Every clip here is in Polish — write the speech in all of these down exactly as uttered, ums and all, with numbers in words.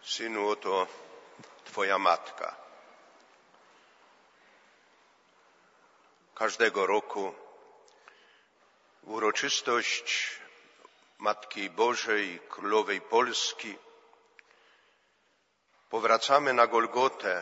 Synu, oto Twoja matka. Każdego roku w uroczystość Matki Bożej, Królowej Polski powracamy na Golgotę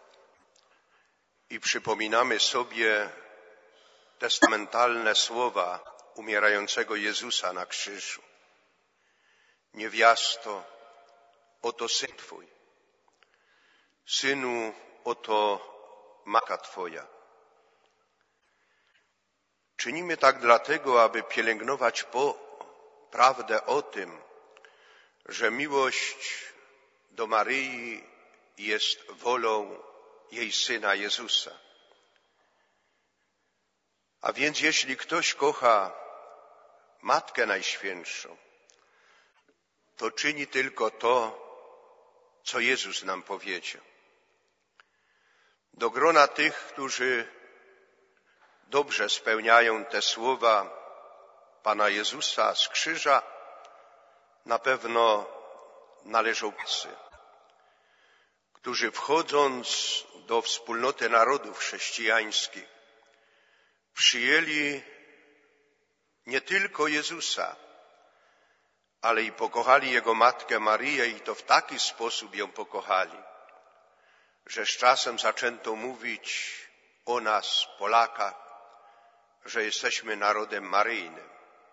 i przypominamy sobie testamentalne słowa umierającego Jezusa na krzyżu. Niewiasto, oto Syn Twój. Synu, oto Matka Twoja. Czynimy tak dlatego, aby pielęgnować po prawdę o tym, że miłość do Maryi jest wolą jej Syna Jezusa. A więc jeśli ktoś kocha Matkę Najświętszą, to czyni tylko to, co Jezus nam powiedział. Do grona tych, którzy dobrze spełniają te słowa Pana Jezusa z krzyża, na pewno należą tacy, którzy wchodząc do wspólnoty narodów chrześcijańskich przyjęli nie tylko Jezusa, ale i pokochali Jego Matkę Maryję i to w taki sposób ją pokochali, że z czasem zaczęto mówić o nas, Polakach, że jesteśmy narodem maryjnym.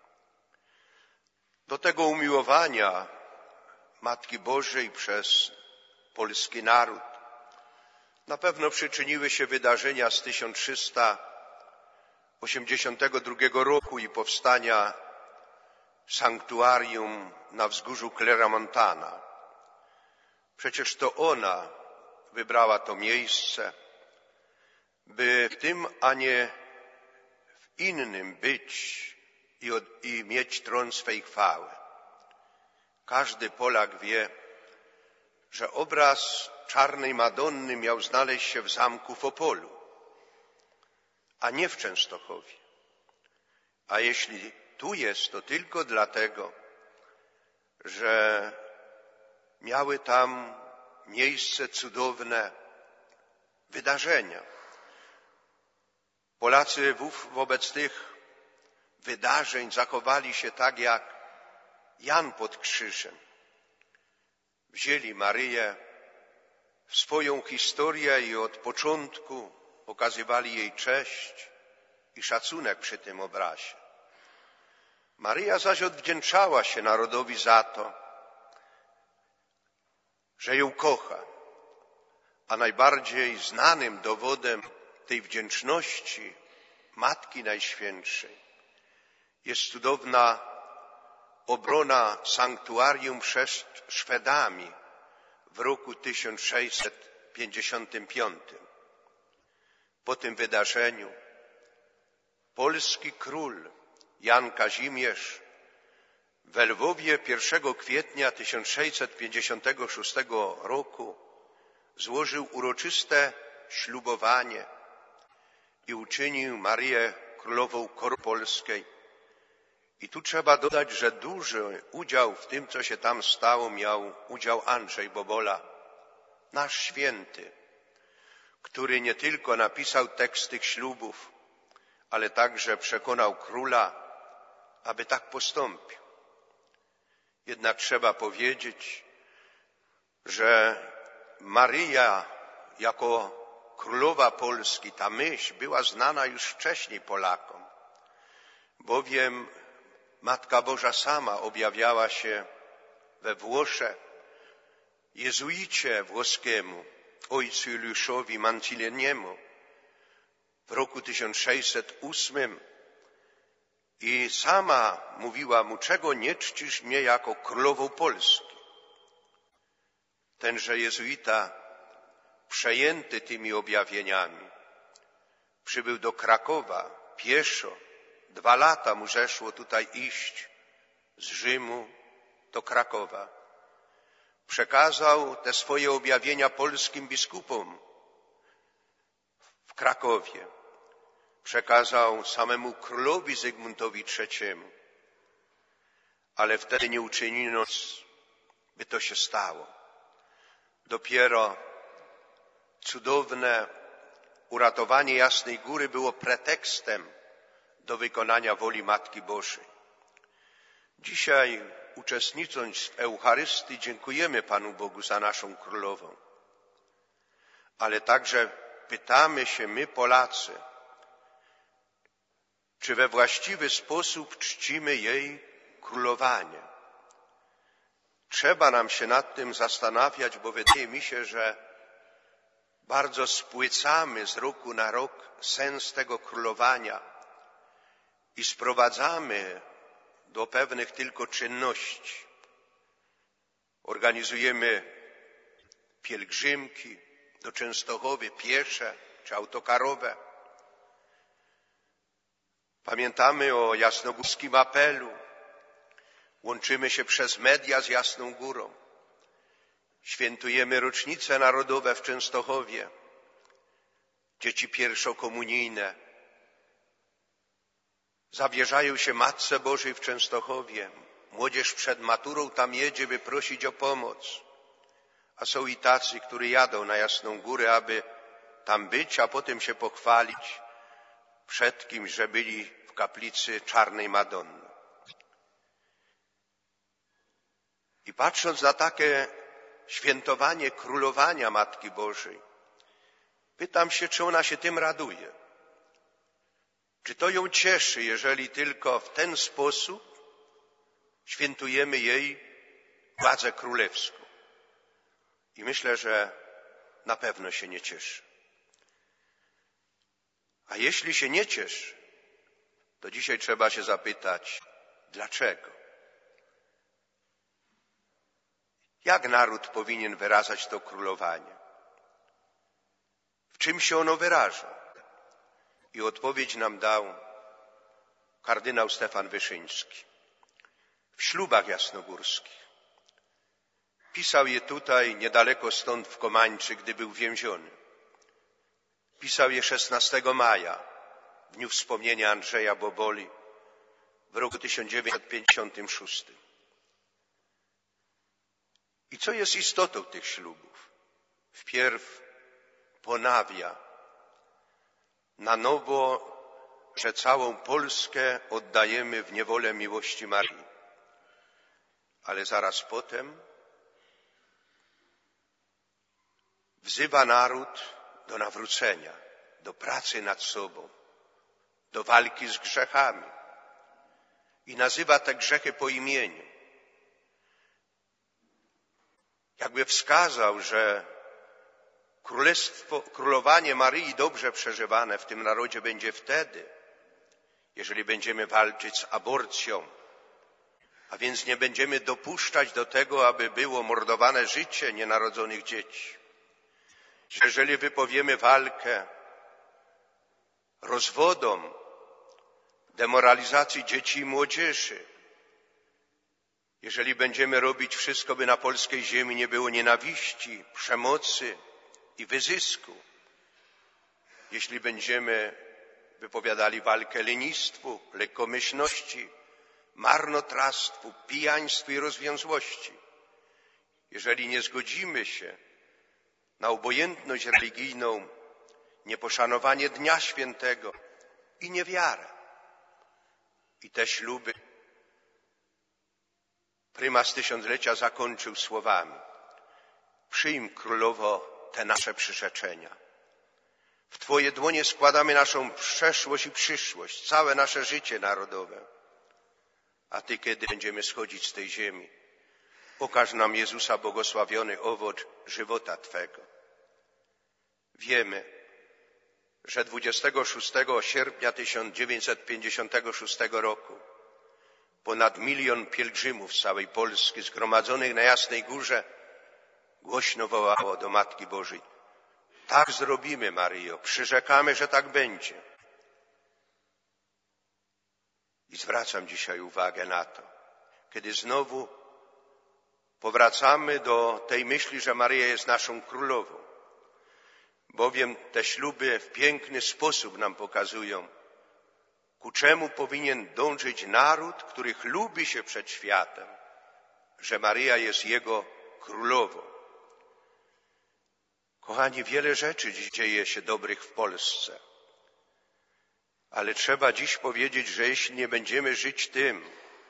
Do tego umiłowania Matki Bożej przez polski naród na pewno przyczyniły się wydarzenia z tysiąc trzysta osiemdziesiątego drugiego roku i powstania sanktuarium na wzgórzu Clermontana. Przecież to ona wybrała to miejsce, by w tym, a nie w innym być i, od, i mieć tron swej chwały. Każdy Polak wie, że obraz Czarnej Madonny miał znaleźć się w zamku w Opolu, a nie w Częstochowie. A jeśli tu jest, to tylko dlatego, że miały tam miejsce cudowne wydarzenia. Polacy wobec tych wydarzeń zachowali się tak jak Jan pod krzyżem. Wzięli Maryję w swoją historię i od początku okazywali jej cześć i szacunek przy tym obrazie. Maryja zaś odwdzięczała się narodowi za to, że ją kocha, a najbardziej znanym dowodem tej wdzięczności Matki Najświętszej jest cudowna obrona sanktuarium przez Szwedami w roku tysiąc sześćset pięćdziesiątym piątym. Po tym wydarzeniu polski król Jan Kazimierz w Lwowie pierwszego kwietnia tysiąc sześćset pięćdziesiątego szóstego roku złożył uroczyste ślubowanie i uczynił Maryję królową korony polskiej. I tu trzeba dodać, że duży udział w tym, co się tam stało, miał udział Andrzej Bobola, nasz święty, który nie tylko napisał tekst tych ślubów, ale także przekonał króla, aby tak postąpił. Jednak trzeba powiedzieć, że Maryja jako królowa Polski, ta myśl była znana już wcześniej Polakom, bowiem Matka Boża sama objawiała się we Włoszech jezuicie włoskiemu, ojcu Juliuszowi Mancileniemu w roku tysiąc sześćset ósmym i sama mówiła mu, czego nie czcisz mnie jako królową Polski. Tenże jezuita, przejęty tymi objawieniami, przybył do Krakowa pieszo. Dwa lata mu zeszło tutaj iść z Rzymu do Krakowa. Przekazał te swoje objawienia polskim biskupom w Krakowie. Przekazał samemu królowi Zygmuntowi trzeciemu. Ale wtedy nie uczyniono, by to się stało. Dopiero cudowne uratowanie Jasnej Góry było pretekstem do wykonania woli Matki Bożej. Dzisiaj, uczestnicząc w Eucharystii, dziękujemy Panu Bogu za naszą Królową. Ale także pytamy się my, Polacy, czy we właściwy sposób czcimy jej królowanie. Trzeba nam się nad tym zastanawiać, bo wydaje mi się, że bardzo spłycamy z roku na rok sens tego królowania i sprowadzamy do pewnych tylko czynności. Organizujemy pielgrzymki do Częstochowy piesze czy autokarowe. Pamiętamy o jasnogórskim apelu. Łączymy się przez media z Jasną Górą. Świętujemy rocznice narodowe w Częstochowie. Dzieci pierwszokomunijne zawierzają się Matce Bożej w Częstochowie. Młodzież przed maturą tam jedzie, by prosić o pomoc. A są i tacy, którzy jadą na Jasną Górę, aby tam być, a potem się pochwalić przed kimś, że byli w kaplicy Czarnej Madonny. I patrząc na takie świętowanie królowania Matki Bożej, pytam się, czy ona się tym raduje. Czy to ją cieszy, jeżeli tylko w ten sposób świętujemy jej władzę królewską? I myślę, że na pewno się nie cieszy. A jeśli się nie cieszy, to dzisiaj trzeba się zapytać, dlaczego? Jak naród powinien wyrażać to królowanie? W czym się ono wyraża? I odpowiedź nam dał kardynał Stefan Wyszyński w ślubach jasnogórskich. Pisał je tutaj, niedaleko stąd w Komańczy, gdy był więziony. Pisał je szesnastego maja, w dniu wspomnienia Andrzeja Boboli w roku tysiąc dziewięćset pięćdziesiątym szóstym. I co jest istotą tych ślubów? Wpierw ponawia na nowo, że całą Polskę oddajemy w niewolę miłości Marii. Ale zaraz potem wzywa naród do nawrócenia, do pracy nad sobą, do walki z grzechami i nazywa te grzechy po imieniu. Jakby wskazał, że królestwo, królowanie Maryi dobrze przeżywane w tym narodzie będzie wtedy, jeżeli będziemy walczyć z aborcją, a więc nie będziemy dopuszczać do tego, aby było mordowane życie nienarodzonych dzieci. Jeżeli wypowiemy walkę rozwodom, demoralizacji dzieci i młodzieży, jeżeli będziemy robić wszystko, by na polskiej ziemi nie było nienawiści, przemocy i wyzysku, jeśli będziemy wypowiadali walkę lenistwu, lekkomyślności, marnotrawstwu, pijaństwu i rozwiązłości, jeżeli nie zgodzimy się na obojętność religijną, nieposzanowanie Dnia Świętego i niewiarę. I te śluby prymas tysiąclecia zakończył słowami: przyjm, królowo, te nasze przyrzeczenia. W Twoje dłonie składamy naszą przeszłość i przyszłość, całe nasze życie narodowe. A Ty, kiedy będziemy schodzić z tej ziemi, pokaż nam Jezusa błogosławiony owoc żywota Twego. Wiemy, że dwudziestego szóstego sierpnia tysiąc dziewięćset pięćdziesiątego szóstego roku ponad milion pielgrzymów z całej Polski zgromadzonych na Jasnej Górze głośno wołało do Matki Bożej: tak zrobimy, Maryjo, przyrzekamy, że tak będzie. I zwracam dzisiaj uwagę na to, kiedy znowu powracamy do tej myśli, że Maryja jest naszą królową, bowiem te śluby w piękny sposób nam pokazują, ku czemu powinien dążyć naród, który chlubi się przed światem, że Maryja jest jego królową. Kochani, wiele rzeczy dziś dzieje się dobrych w Polsce, ale trzeba dziś powiedzieć, że jeśli nie będziemy żyć tym,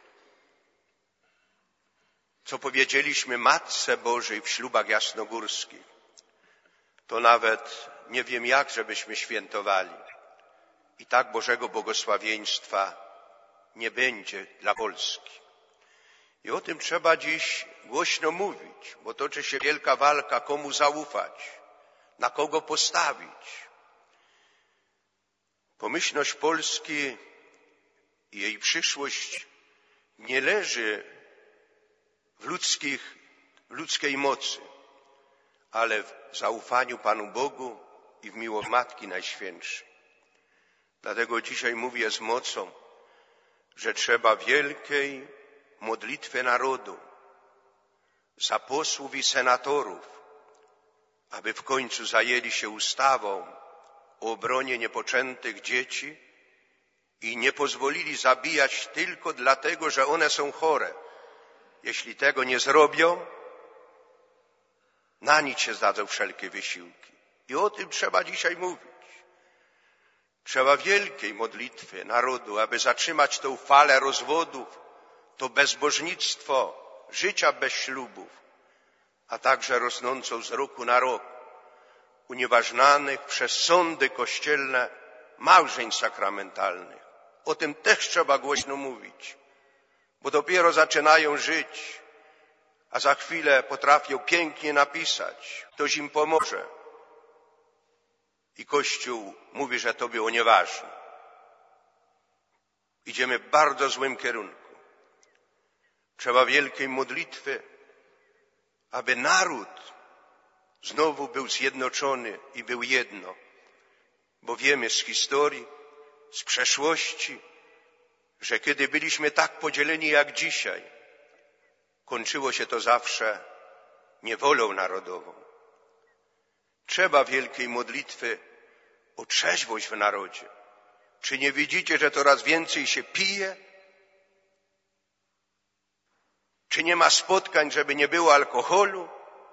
co powiedzieliśmy Matce Bożej w ślubach jasnogórskich, to nawet nie wiem jak, żebyśmy świętowali. I tak Bożego błogosławieństwa nie będzie dla Polski. I o tym trzeba dziś głośno mówić, bo toczy się wielka walka, komu zaufać, na kogo postawić. Pomyślność Polski i jej przyszłość nie leży w ludzkich, w ludzkiej mocy, ale w zaufaniu Panu Bogu i w miłości Matki Najświętszej. Dlatego dzisiaj mówię z mocą, że trzeba wielkiej modlitwy narodu za posłów i senatorów, aby w końcu zajęli się ustawą o obronie niepoczętych dzieci i nie pozwolili zabijać tylko dlatego, że one są chore. Jeśli tego nie zrobią, na nic się zdadzą wszelkie wysiłki. I o tym trzeba dzisiaj mówić. Trzeba wielkiej modlitwy narodu, aby zatrzymać tą falę rozwodów, to bezbożnictwo, życia bez ślubów, a także rosnącą z roku na rok unieważnanych przez sądy kościelne małżeństw sakramentalnych. O tym też trzeba głośno mówić, bo dopiero zaczynają żyć, a za chwilę potrafią pięknie napisać, ktoś im pomoże. I Kościół mówi, że to było nieważne. Idziemy w bardzo złym kierunku. Trzeba wielkiej modlitwy, aby naród znowu był zjednoczony i był jedno. Bo wiemy z historii, z przeszłości, że kiedy byliśmy tak podzieleni jak dzisiaj, kończyło się to zawsze niewolą narodową. Trzeba wielkiej modlitwy o trzeźwość w narodzie. Czy nie widzicie, że coraz więcej się pije? Czy nie ma spotkań, żeby nie było alkoholu?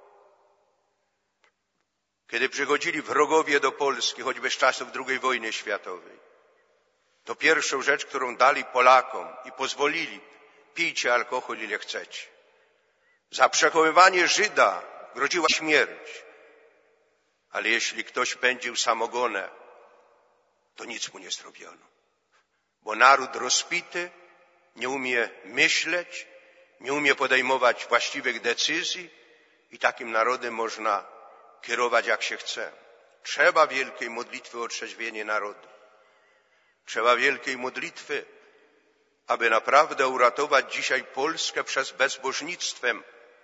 Kiedy przychodzili wrogowie do Polski, choćby z czasów drugiej wojny światowej, to pierwszą rzecz, którą dali Polakom i pozwolili, pijcie alkohol ile chcecie. Za przechowywanie Żyda groziła śmierć. Ale jeśli ktoś pędził samogonę, to nic mu nie zrobiono. Bo naród rozpity nie umie myśleć, nie umie podejmować właściwych decyzji i takim narodem można kierować jak się chce. Trzeba wielkiej modlitwy o otrzeźwienie narodu. Trzeba wielkiej modlitwy, aby naprawdę uratować dzisiaj Polskę przed bezbożnictwem,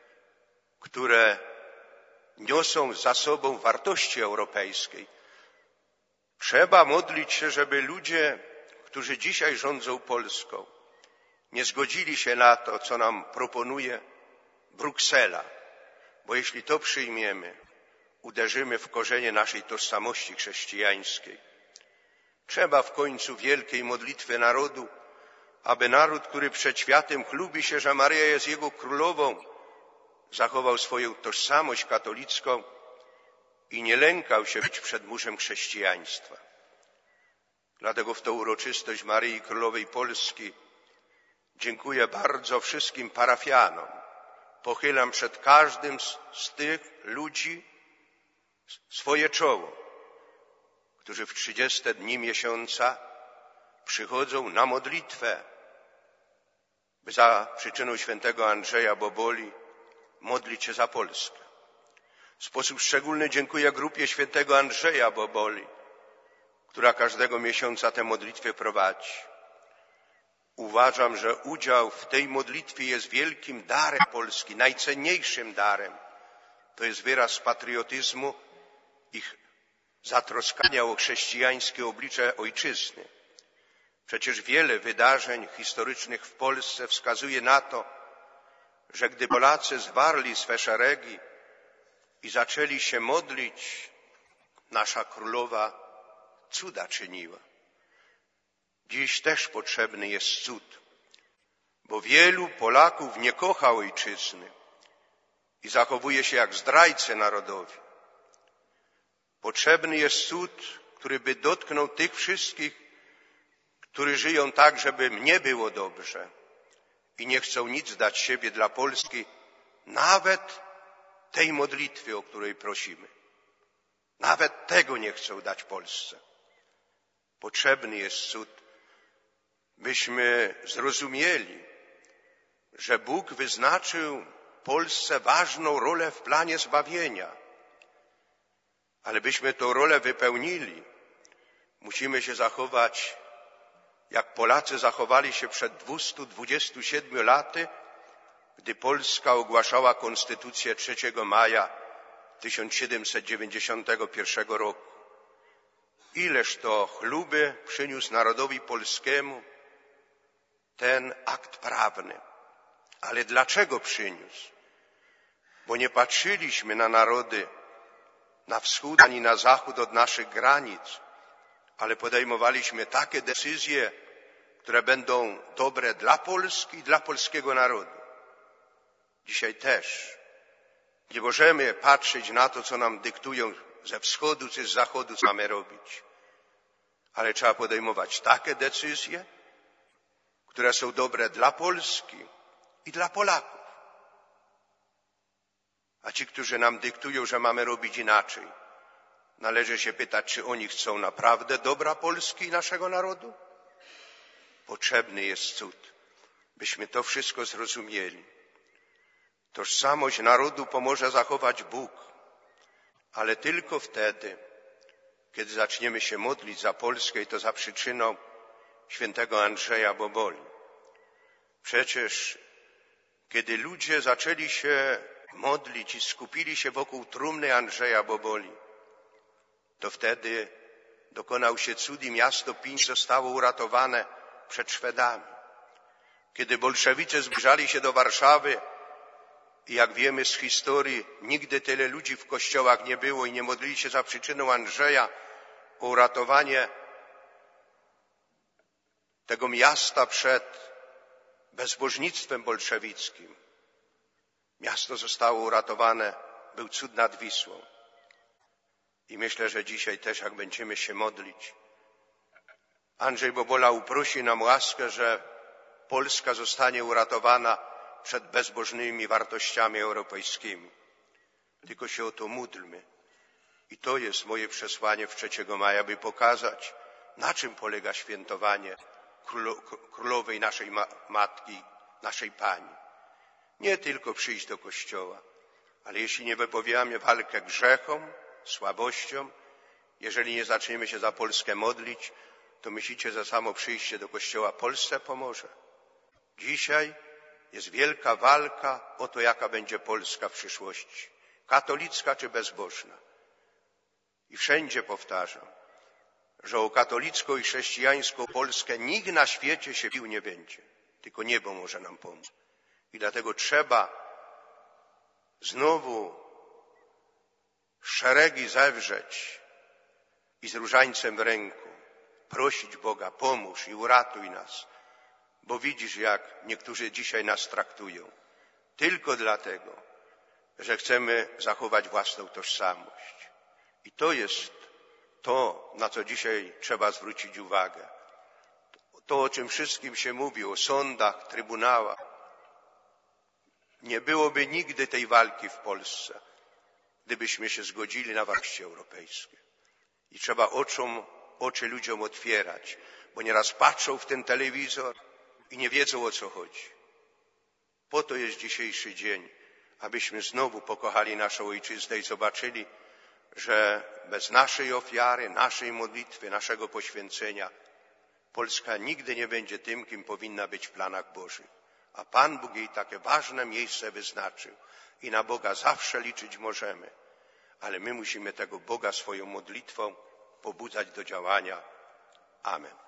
które niosą za sobą wartości europejskiej. Trzeba modlić się, żeby ludzie, którzy dzisiaj rządzą Polską, nie zgodzili się na to, co nam proponuje Bruksela, bo jeśli to przyjmiemy, uderzymy w korzenie naszej tożsamości chrześcijańskiej. Trzeba w końcu wielkiej modlitwy narodu, aby naród, który przed światem chlubi się, że Maryja jest jego królową, zachował swoją tożsamość katolicką i nie lękał się być przed murzem chrześcijaństwa. Dlatego w tę uroczystość Maryi Królowej Polski dziękuję bardzo wszystkim parafianom. Pochylam przed każdym z, z tych ludzi swoje czoło, którzy w trzydzieste dni miesiąca przychodzą na modlitwę, by za przyczyną świętego Andrzeja Boboli modlić się za Polskę. W sposób szczególny dziękuję grupie świętego Andrzeja Boboli, która każdego miesiąca tę modlitwę prowadzi. Uważam, że udział w tej modlitwie jest wielkim darem Polski, najcenniejszym darem. To jest wyraz patriotyzmu i zatroskania o chrześcijańskie oblicze ojczyzny. Przecież wiele wydarzeń historycznych w Polsce wskazuje na to, że gdy Polacy zwarli swe szeregi i zaczęli się modlić, nasza królowa cuda czyniła. Dziś też potrzebny jest cud, bo wielu Polaków nie kocha ojczyzny i zachowuje się jak zdrajcy narodowi. Potrzebny jest cud, który by dotknął tych wszystkich, którzy żyją tak, żeby mnie było dobrze i nie chcą nic dać siebie dla Polski, nawet tej modlitwy, o której prosimy. Nawet tego nie chcą dać Polsce. Potrzebny jest cud, byśmy zrozumieli, że Bóg wyznaczył Polsce ważną rolę w planie zbawienia. Ale byśmy tę rolę wypełnili, musimy się zachować, jak Polacy zachowali się przed dwieście dwudziestu siedmiu laty, gdy Polska ogłaszała Konstytucję trzeciego maja tysiąc siedemset dziewięćdziesiątego pierwszego roku. Ileż to chluby przyniósł narodowi polskiemu ten akt prawny. Ale dlaczego przyniósł? Bo nie patrzyliśmy na narody na wschód ani na zachód od naszych granic, ale podejmowaliśmy takie decyzje, które będą dobre dla Polski i dla polskiego narodu. Dzisiaj też nie możemy patrzeć na to, co nam dyktują ze wschodu czy z zachodu, co mamy robić. Ale trzeba podejmować takie decyzje, które są dobre dla Polski i dla Polaków. A ci, którzy nam dyktują, że mamy robić inaczej, należy się pytać, czy oni chcą naprawdę dobra Polski i naszego narodu? Potrzebny jest cud, byśmy to wszystko zrozumieli. Tożsamość narodu pomoże zachować Bóg, ale tylko wtedy, kiedy zaczniemy się modlić za Polskę i to za przyczyną świętego Andrzeja Boboli. Przecież kiedy ludzie zaczęli się modlić i skupili się wokół trumny Andrzeja Boboli, to wtedy dokonał się cud i miasto Pińsk zostało uratowane przed Szwedami. Kiedy bolszewicy zbliżali się do Warszawy i jak wiemy z historii, nigdy tyle ludzi w kościołach nie było i nie modlili się za przyczyną Andrzeja o uratowanie tego miasta przed bezbożnictwem bolszewickim. Miasto zostało uratowane, był cud nad Wisłą. I myślę, że dzisiaj też, jak będziemy się modlić, Andrzej Bobola uprosi nam łaskę, że Polska zostanie uratowana przed bezbożnymi wartościami europejskimi. Tylko się o to módlmy. I to jest moje przesłanie w trzeciego maja, by pokazać, na czym polega świętowanie królowej naszej matki, naszej Pani. Nie tylko przyjść do kościoła, ale jeśli nie wypowiadamy walkę grzechom, słabościom, jeżeli nie zaczniemy się za Polskę modlić, to myślicie, że samo przyjście do kościoła Polsce pomoże? Dzisiaj jest wielka walka o to, jaka będzie Polska w przyszłości. Katolicka czy bezbożna. I wszędzie powtarzam, że o katolicką i chrześcijańską Polskę nikt na świecie się bił nie będzie. Tylko niebo może nam pomóc. I dlatego trzeba znowu szeregi zewrzeć i z różańcem w ręku prosić Boga, pomóż i uratuj nas, bo widzisz, jak niektórzy dzisiaj nas traktują. Tylko dlatego, że chcemy zachować własną tożsamość. I to jest to, na co dzisiaj trzeba zwrócić uwagę. To, o czym wszystkim się mówi, o sądach, trybunałach. Nie byłoby nigdy tej walki w Polsce, gdybyśmy się zgodzili na wartości europejskie. I trzeba oczom, oczy ludziom otwierać, bo nieraz patrzą w ten telewizor i nie wiedzą, o co chodzi. Po to jest dzisiejszy dzień, abyśmy znowu pokochali naszą ojczyznę i zobaczyli, że bez naszej ofiary, naszej modlitwy, naszego poświęcenia Polska nigdy nie będzie tym, kim powinna być w planach Bożych. A Pan Bóg jej takie ważne miejsce wyznaczył i na Boga zawsze liczyć możemy. Ale my musimy tego Boga swoją modlitwą pobudzać do działania. Amen.